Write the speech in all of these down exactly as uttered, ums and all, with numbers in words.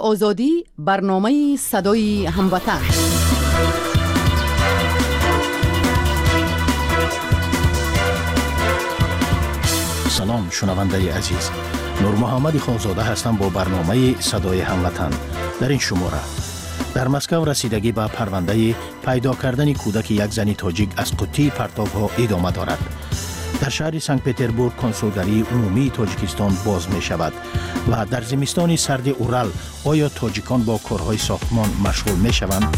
آزادی، برنامه صدای هموطن. سلام شنونده عزیز، نور محمد خانزاده هستم با برنامه صدای هموطن. در این شماره در مسکو رسیدگی به پرونده پیدا کردن کودک یک زن تاجیک از قوطی پرتاب‌ها ادامه دارد. در شهر سنت پترزبورگ کنسولگری عمومی تاجیکستان باز می شود و در زمستان سرد اورال آیا تاجیکان با کارهای ساختمان مشغول می شوند؟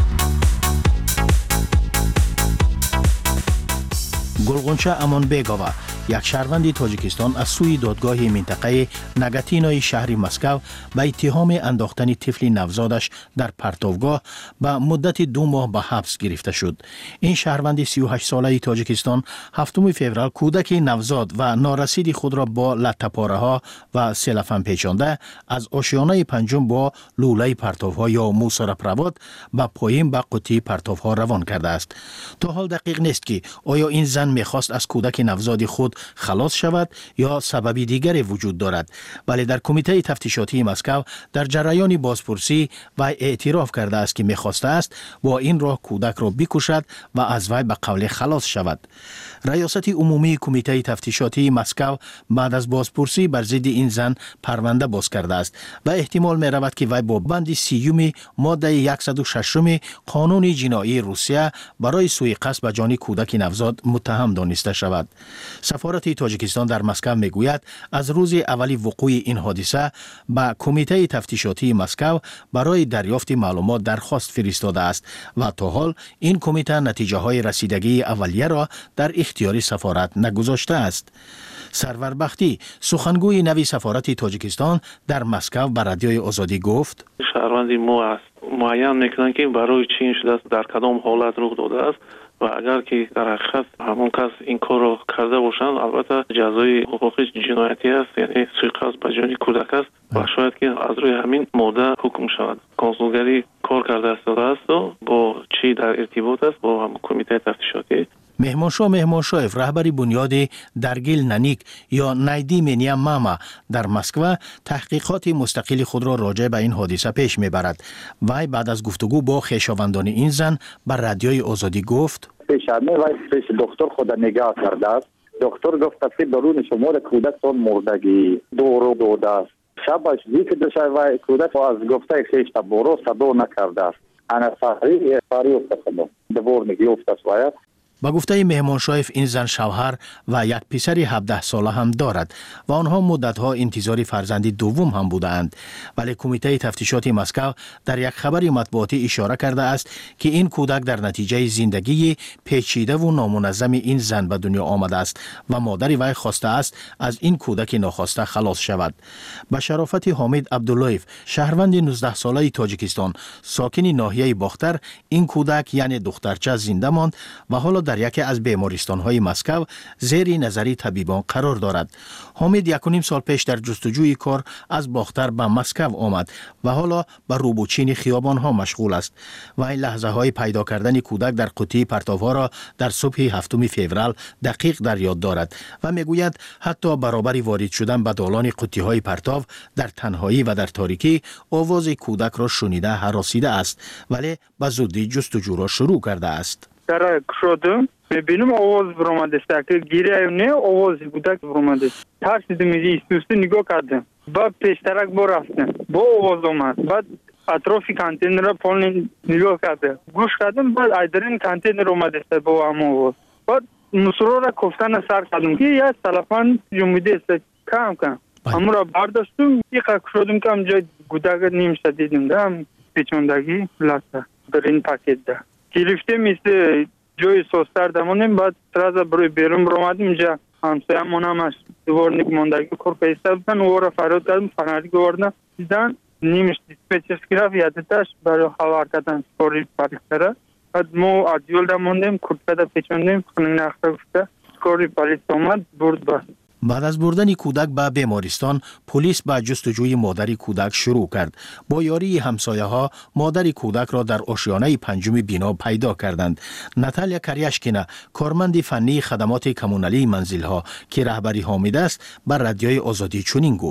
گلغنچه امان بیگاوا، یک شهروند تاجیکستان از سوی دادگاه منطقه نگاتینای شهر مسکو به اتهام انداختن طفل نوزادش در پرتابگاه به مدت دو ماه به حبس گرفته شد. این شهروند سی و هشت ساله تاجیکستان هفتم فوریه کودک نوزاد و نارسید خود را با لطه‌پاره ها و سلفن پیچانده از آشیانه پنجم با لوله پرتابها یا موسر پرواد به پایین به قوطی پرتابها روان کرده است. تا حال دقیق نیست که آیا این زن میخواست از کودک نوزاد خود خلاص شود یا سببی دیگری وجود دارد، ولی در کمیته تفتیشاتی مسکو در جریان بازپرسی و اعتراف کرده است که میخواسته است با این راه کودک را بکشد و از وی به قول خلاص شود. ریاست عمومی کمیته تفتیشاتی مسکو بعد از بازپرسی بر ضد این زن پرونده باز کرده است و احتمال می رود که وی با بند سیوم ماده صد و شش قانون جنایی روسیه برای سوء قصد به جان کودک نوزاد متهم دانسته شود. سفارت تاجیکستان در مسکو میگوید از روز اولی وقوع این حادثه به کمیته تفتیشاتی مسکو برای دریافت معلومات درخواست فرستاده است و تا حال این کمیته نتیجه های رسیدگی اولیه را در اختیار سفارت نگذاشته است. سرور بختی، سخنگوی نوی سفارت تاجیکستان در مسکو به رادیوی آزادی گفت: شهروندی ما است معین میکنن که برای چی این شده است، در کدام حالت رخ داده است و اگر که در حقیقت همون کس این کار رو کرده باشند البته جزای حقوقی جنایتی است، یعنی سوء قصد به جان کودک است و شاید که از روی همین ماده حکم شود. کنسولگری کار کرده است و با چی در ارتباط است با هم کمیته تفتیشاتی. مهمانشاه مهمانشاهف رهبری بنیاد درگیل ننیک یا نایدی منیا ماما در مسکو تحقیقات مستقل خود را راجع به این حادثه پیش میبرد. وی بعد از گفتگو با خویشاوندان این زن بر رادیوی آزادی گفت: پیشانه وی پیش دکتر خود نگاه کرده است. دکتر گفت که درون شمار کودک سون مردگی دورو داده است. شبش زیک دشه وی کودک از گفته خویش تا برو صدا نکرده است. انا فاری فاری افتاد دور نگیفت است وی. با گفته مهمانشاهف این زن شوهر و یک پسر هفده ساله هم دارد و آنها مدتها انتظار فرزندی دوم هم بودند، ولی کمیته تفتیشات مسکو در یک خبر مطبوعاتی اشاره کرده است که این کودک در نتیجه زندگی پیچیده و نامنظم این زن به دنیا آمده است و مادر وی خواسته است از این کودک ناخواسته خلاص شود. به شرافت حامد عبداللهیف، شهروند نوزده ساله تاجیکستان ساکن ناحیه باختر، این کودک یعنی دخترچه زنده ماند و حالا در یکی از بیمارستان‌های مسکو زیر نظر طبیبان قرار دارد. حامد یک و نیم سال پیش در جستجوی کار از باختر به مسکو آمد و حالا به روبوچین خیابان‌ها مشغول است. و این لحظه‌های پیدا کردن کودک در قوطی پرتاب‌ها را در صبح هفتم فوریه دقیق در یاد دارد و میگوید حتی برابر وارد شدن به دالان قوطی‌های پرتاب در تنهایی و در تاریکی آواز کودک را شنیده هراسیده است، ولی به زودی جستجو را شروع کرده است. در شدم میبینم آواز برآمده است که گیره نه آواز کودک برآمده است. ترسیدم میگی سوسته نگاه کردم. بعد پیشترک با رفتم با آواز آمد. بعد اطراف کانتین را پایین نگاه کردم گوش کردم. بعد ایدرین کانتین را اومده است با هم آواز. بعد مسرور را کفتن سر کردم که یک تلفن جمعیده است کم کم همون را برداشتم یک شدم که همجا کودک نیم شد دیدم دم پیچوندگی لسه در این پاکت ده گرفته مثل جای سوستر دمانیم. بعد تراز بروی بیرون برامدیم اینجا همسایه من هم از دوار نیک ماندگی کور پیسته بودن او را فراد کردم فنری گوردن دیدن نیمش دیسپیچرس گرفت یادتش برای خبر کردن سپوری پالیستره. بعد ما عدیول دماندیم کرد پیچوندیم خونین اخته گفته سپوری پالیست اومد برد بست. بعد از بردن کودک به بیمارستان، پلیس به جستجوی مادر کودک شروع کرد. با یاری همسایه ها مادر کودک را در آشیانه پنجم بنا پیدا کردند. ناتالیا کریاشکینا، کارمند فنی خدمات کمونالی منزل ها که رهبری حامد است، بر رادیوی آزادی چنین گفت: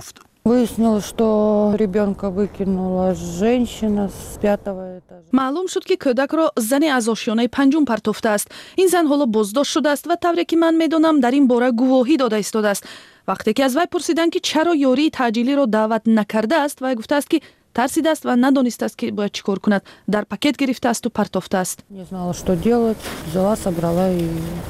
Выяснилось, что ребенка выкинула женщина с пятого этажа. معلوم شد که کودک را زنی از آشیانه پنجم پرتافته است. این زن حالا بازداشت شده است و طوری که من میدونم در این باره گواهی داده ایستاده است. وقتی که از وی پرسیدند که چرا یاری تعجیلی را دعوت نکرده است، وی گفته است که ترسیده است و ندانسته است که باید چیکار کند. در پاکت گرفته است و پرتافته است. Не знала, что делать. Взяла, собрала и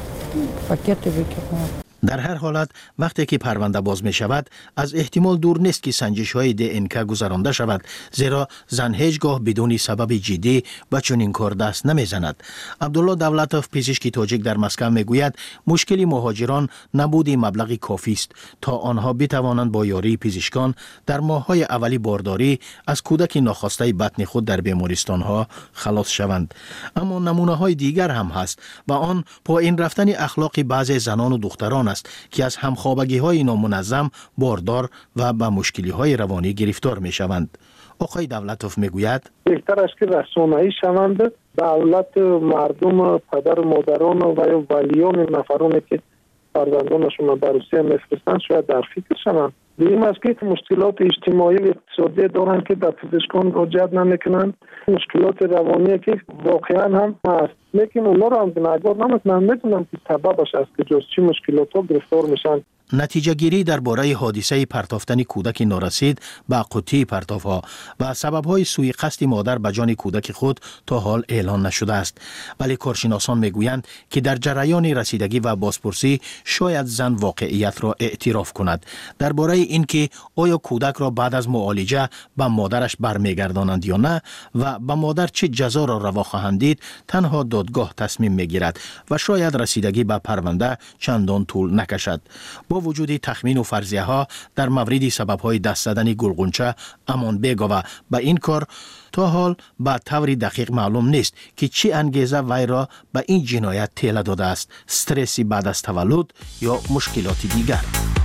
пакеты выкинула. در هر حالت وقتی که پرونده باز می شود از احتمال دور نیست که سنجش های دی ان که گذرانده شود، زیرا زن هیچگاه بدون سبب جدی به چنین کار دست نمی زند. عبدالله دولتوف پزشک تاجیک در مسکو می گوید مشکل مهاجران نبود مبلغ کافی است تا آنها بتوانند با یاری پزشکان در ماه‌های اولی بارداری از کودک ناخواسته بطن خود در بیمارستان ها خلاص شوند. اما نمونه های دیگر هم هست و آن پایین رفتن اخلاق بعضی زنان و دختران است که از همخوابگی های نامنظم باردار و به مشکلی های روانی گرفتار می شوند. آقای دولتوف می گوید بهتر است که رسانه‌ای شوند، دولت، مردم، پدر و مادران و یا ولیان نفرانی که فرزندانشون به روسیه میفرستند شاید در فکر شوند. دیدیم است که مشکلات اجتماعی و اقتصادی دارند که به پزشکان مراجعت نمیکنند، مشکلات روانی که واقعا هم هست، لیکن اونا رو هم گناهکار نمیکنند. میدونم که سببش است که جز چی مشکلات ها گرفتار میشن. نتیجه گیری درباره حادثه پرتافتن کودک نارسید به قوطی پرتافها و سبب‌های سوء قصد مادر به جان کودک خود تا حال اعلان نشده است، ولی کارشناسان میگویند که در جریان رسیدگی و بازپرسی شاید زن واقعیت را اعتراف کند. درباره اینکه آیا کودک را بعد از معالجه به مادرش برمیگردانند یا نه و به مادر چه جزا را روا خواهند دید، تنها دادگاه تصمیم میگیرد و شاید رسیدگی به پرونده چندان طول نکشد. با وجود تخمین و فرضیه ها در مورد سبب های دست زدن گلغنچه امان بیگا و به این کار تا حال به طور دقیق معلوم نیست که چی انگیزه وی را به این جنایت تیله داده است، استرسی بعد از تولد یا مشکلات دیگر.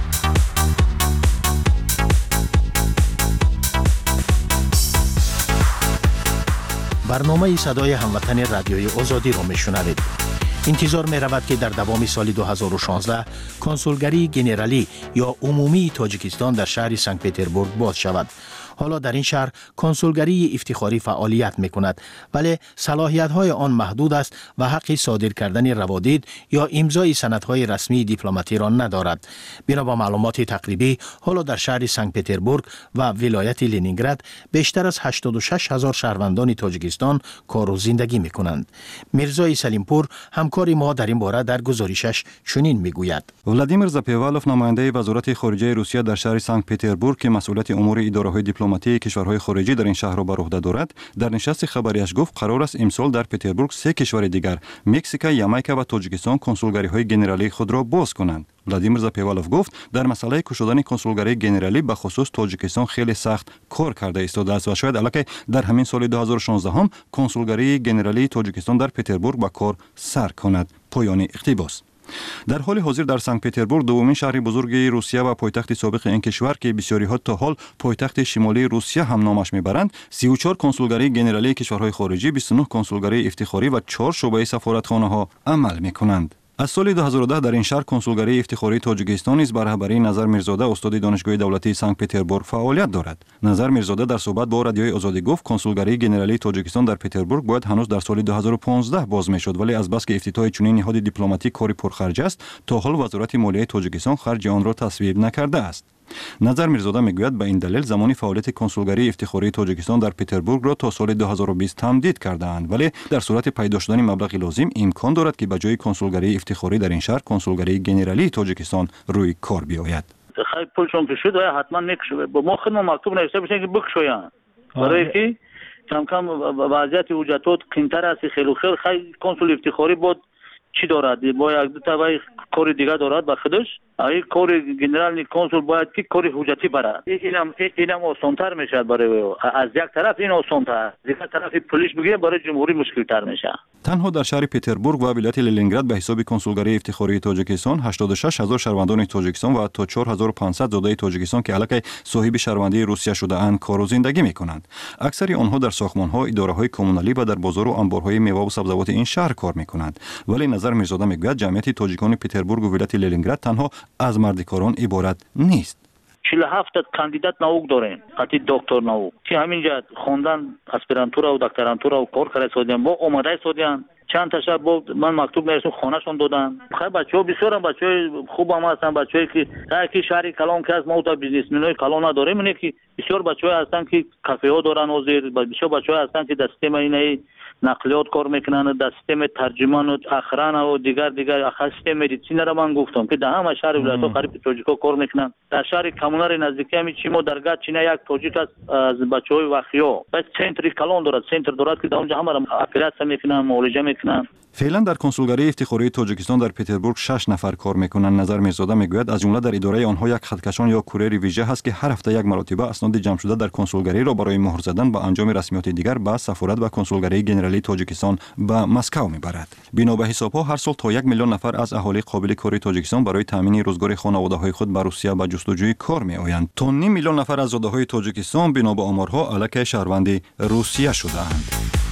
برنامه صدای هموطن رادیوی آزادی را میشنوید. انتظار می رود که در دوام سال دو هزار و شانزده کنسولگری گنرالی یا عمومی تاجیکستان در شهر سنت پترزبورگ باز شود. حالا در این شهر کنسولگری افتخاری فعالیت می کند، ولی صلاحیت های آن محدود است و حق صادر کردن روادید یا امضای سندهای رسمی دیپلماتی را ندارد. بنا به معلومات تقریبی حالا در شهر سنت پترزبورگ و ولایت لنینگراد بیشتر از هشتاد و شش هزار شهروندان تاجیکستان کار و زندگی می کنند. میرزای سلیمپور همکار ما در این باره در گزارشش چنین می گوید. ولادیمیر زاپیوالوف نماینده وزارت خارجه روسیه در شهر سنت پترزبورگ که مسئولیت امور اداره‌های دیپلماتی کشورهای خارجی در این شهر را بر عهده دارد، در نشست خبریش گفت قرار است امسال در پترزبورگ سه کشور دیگر مکزیک، یامایکا و تاجیکستان کنسولگری‌های گنرالی خود را باز کنند. ولادیمیر زاپیوالوف گفت در مسئله گشودن کنسولگری گنرالی به خصوص تاجیکستان خیلی سخت کار کرده ایستاده است و شاید البته در همین سال دو هزار و شانزده هم کنسولگری گنرالی تاجیکستان در پترزبورگ به کار سر کند. پایان اقتباس. در حال حاضر در سنت پترزبورگ دومین شهر بزرگ روسیه و پایتخت سابق این کشور که بسیاری ها تا حال پایتخت شمالی روسیه هم نامش میبرند، سی و چهار کنسولگری گنرالی کشورهای خارجی، بیست و نه کنسولگری افتخاری و چهار شعبه سفارتخانه ها عمل میکنند. از سال دو هزار و ده در این شهر کنسولگری افتخاری تاجیکستان نیز بر رهبری نظر میرزاده استاد دانشگاه دولتی سنت پترزبورگ فعالیت دارد. نظر میرزاده در صحبت با رادیوی آزادی گفت کنسولگری گنرالی تاجیکستان در پترزبورگ باید هنوز در سال دو هزار و پانزده باز میشد، ولی از بس که افتتاح چنین نهاد دیپلماتیک کاری پرخرج است، تا حال وزارت مالیه تاجیکستان خرج آن را تصویب نکرده است. نظر میرزاده میگوید به این دلیل زمان فعالیت کنسولگری افتخاری تاجیکستان در پترزبورگ را تا سال دو هزار و بیست تمدید کرده‌اند، ولی در صورت پیدا شدن مبلغ لازم امکان دارد که به جای کنسولگری افتخاری در این شهر کنسولگری گنرالی تاجیکستان روی کار بیاید. خیلی پولشون کشید و حتما میکشه. با ما خدمت مکتوب نوشته بشه که بکشوین. برای کی کم کم وضعیت وجودات قینتر است، خیلی خیلی خیلی کنسول افتخاری بود چی دارد؟ با یک دو تا کار دیگه دارد با خودش. این کار گنرال کنسول باید که کار حجتی برد. اینم اینم آسان‌تر میشه برای از یک طرف این آسان‌تر، از یک طرف پلیس بگیره برای جمهوری مشکل‌تر میشه. تنها در شهر پترزبورگ و ولایت لنینگراد به حساب کنسولگری افتخاری تاجیکستان هشتاد و شش هزار شهروندان تاجیکستان و تا چهار هزار و پانصد زاده تاجیکستان که علاقه صاحب شهروندی روسیه شده اند کار و زندگی میکنند. اکثر آنها در ساختمان‌ها، اداره‌های کمونالی و در بازار و انبارهای میوه و سبزیجات این شهر کار میکنند. ولی نظر میرزاده میگوید جمعیت تاجیکان پترزبورگ و ولایت لنینگراد تنها از مردکاران عبارت نیست. چهل و هفت کاندیدات نوک داریم قطعی دکتر نوک که همینجا خوندن اسپرانتورا و دکترانتورا و کار کرده سودیان با اومده سودیان چند تا شب بود من مکتوب نوشتم خونهشون دادن. خیلی بچه‌ها بسیار هم بچه‌های خوب هم هستن، بچه‌ای که در شهر کلان که از ما تا بیزنسمن‌های کلان نداریم، اینه که بسیار بچه‌ها هستن که کافه ها دارن و زیر بسیار بچه‌ها هستن که در سیستم اینه نقلیات کار میکنن، در سیستم ترجمان و اخران و دیگر دیگر اخر سیستم مدیسین را من گفتم که در همه شهر ولایت‌ها قریب تاجیک‌ها کار میکنن. در شهر کمونر نزدیکی همین چیمو درگاه چینه یک تاجیک از بچه‌های وخیا بس سنتری کلان دارد، سنتر دارد که در اونجا همه را اپراسیون میکنن، معالجه میکنن. فعلا در کنسولگری افتخاری تاجیکستان در پتربورگ شش نفر کار میکنند. نظر میرزاده میگوید از جمله در اداره آنها یک خطکشان یا کوریر ویژه هست که هر هفته یک مرتبه اسناد جمع شده در کنسولگری را برای مهر زدن با انجام رسمیات دیگر به سفارت و کنسولگری ژنرالی تاجیکستان به مسکو میبرد. بنا به حسابها هر سال تا یک میلیون نفر از اهالی قابل کاری تاجیکستان برای تامین روزگار خانواده‌های خود به روسیه به جستجوی کار میآیند. تا نیم میلیون نفر از زاده‌های تاجیکستان بنا به آمارها الک شهروند روسیه شده‌اند.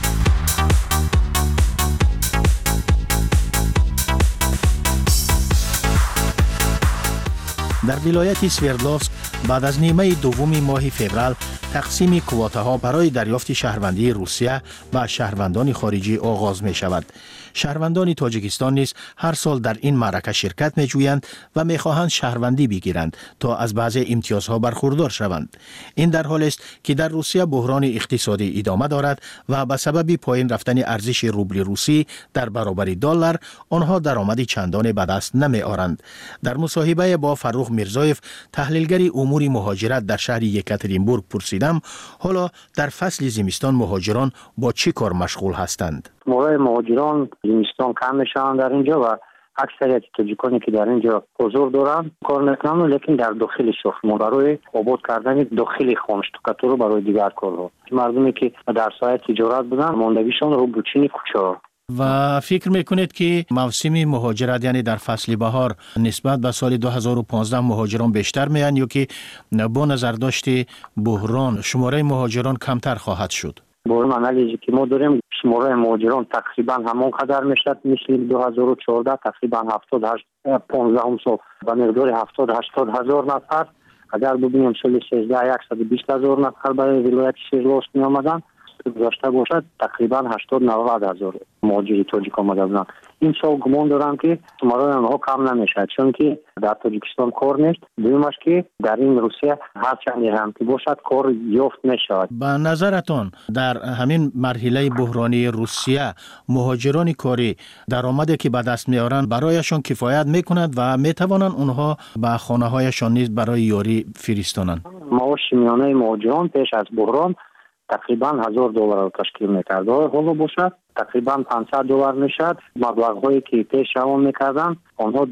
در ولایت سوردلوفسک بعد از نیمه دوم ماه فوریه تقسیم کوتاها برای دریافت شهروندی روسیه و شهروندان خارجی آغاز می شود. شهروندان تاجیکستان نیز هر سال در این معرکه شرکت می جویند و می خواهند شهروندی بگیرند تا از بعض امتیازها برخوردار شوند. این در حالی است که در روسیه بحران اقتصادی ادامه دارد و به سبب پایین رفتن ارزش روبل روسی در برابر دلار آنها درآمد چندانی به دست نمی آورند. در مصاحبه با فروخ میرزایف تحلیلگر امور مهاجرت در شهر یکاترینبورگ پرسیدم حالا در فصل زمستان مهاجران با چه کار مشغول هستند؟ موقع مهاجران زمستان کم میشن در اینجا و اکثریت تاجیکانی که در اینجا حضور دارن کار میکنن، لیکن در داخل شهر برای آباد کردن داخل خانه شتکاتور برای دیگر کارها. مردمی که در سایه تجارت بودن ماندگیشان رو بچینی کوچه. و فکر میکنید که موسم مهاجرت یعنی در فصل بهار نسبت به سال دو هزار و پانزده مهاجران بیشتر میان یا که با نظر داشته بحران شماره مهاجران کمتر خواهد شد؟ با این انالیزی که ما داریم شماره مهاجران تقریبا همان قدر میشد مثل دو هزار و چهارده تقریبا هفتاد و هشت پانزده سال به مقدار هفتاد هشتاد هزار نفر. اگر ببینیم سال سیزده صد و بیست هزار نفر برای ولایت سوردلوفسک می آمدن گذاشته باشد تقریبا هشتاد نود هزار مهاجری تاجیک آمده بودند. این سال گمان دارم که شماره آنها کم نمیشد چون که در تاجیکستان کار نیست. دومش که در این روسیه هر چندی هم که باشد کار یافت نشود. به نظرتان در همین مرحله بحرانی روسیه مهاجران کاری درآمدی که به دست میارند برایشان کفایت میکند و میتوانند اونها به خانه هایشان نیز برای یاری فرستانند؟ معاش میانه مهاجران پیش از بحران تقریبا هزار دلار رو تشکیل میکرد. حالا باشد تقریبا پانصد دلار میشد. مبلغ هایی که پیش روان میکردن آنها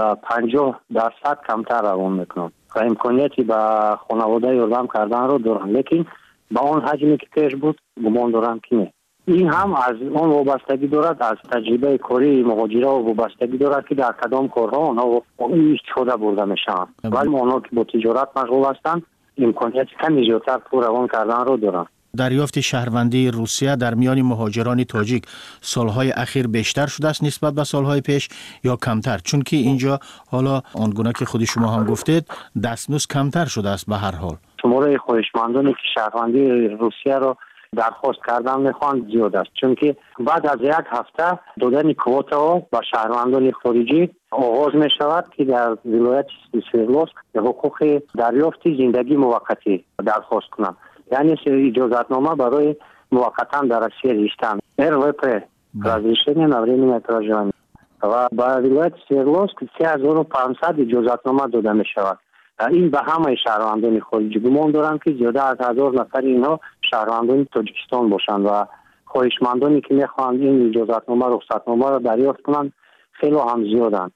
پنجاه درصد کمتر روان میکنند و امکانیتی به خانواده یاردم کردن رو دارن، لیکن با آن حجمی که پیش بود گمان دارم که نه. این هم از آن وابستگی دارد، از تجربه کاری مهاجرا وابستگی دارد که در کدام کارها آنها استفاده برده میشن. ولی آنها که با تجارت مشغول هستند امکانیت کمی زیادتر پول روان کردن رو دارن. دریافت شهروندی روسیه در میان مهاجران تاجیک سالهای اخیر بیشتر شده است نسبت به سالهای پیش یا کمتر؟ چون که اینجا حالا آنگونه که خود شما هم گفتید دستمزد کمتر شده است. به هر حال شماره خواهشمندانی که شهروندی روسیه رو درخواست کردن میخوان زیاد است، چون که بعد از یک هفته دادن کوتا با شهروندان خارجی آغاز می شود که در ولایت سوردلوفسک حقوق دریافت زندگی موقتی درخواست کنند، یعنی اجازتنامه برای موقتا در روسیه زیستن ار و پی разрешение на временное проживание و با ولایت سوردلوفسک سه هزار و پانصد اجازتنامه داده می شود. این به همه شهروندان خارجی گمان دارم که زیاده از هزار نفر اینها شهروندان تاجیکستان باشند و خواهشمندانی که میخواهند این اجازتنامه رخصتنامه را دریافت کنند خیلی هم زیادند.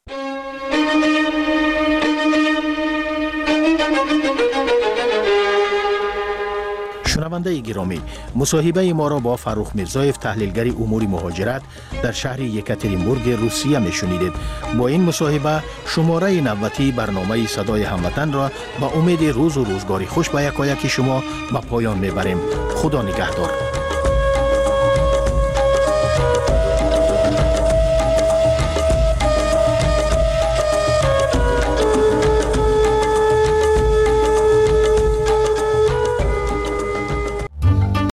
شنونده گرامی، مصاحبه ما را با فروخ میرزایف تحلیلگر امور مهاجرت در شهر یکاترینبورگ روسیه میشنیدید. با این مصاحبه شماره نوبتی برنامه صدای هموطن را با امید روز و روزگاری خوش به یکایک شما به پایان میبریم. خدا نگهدار.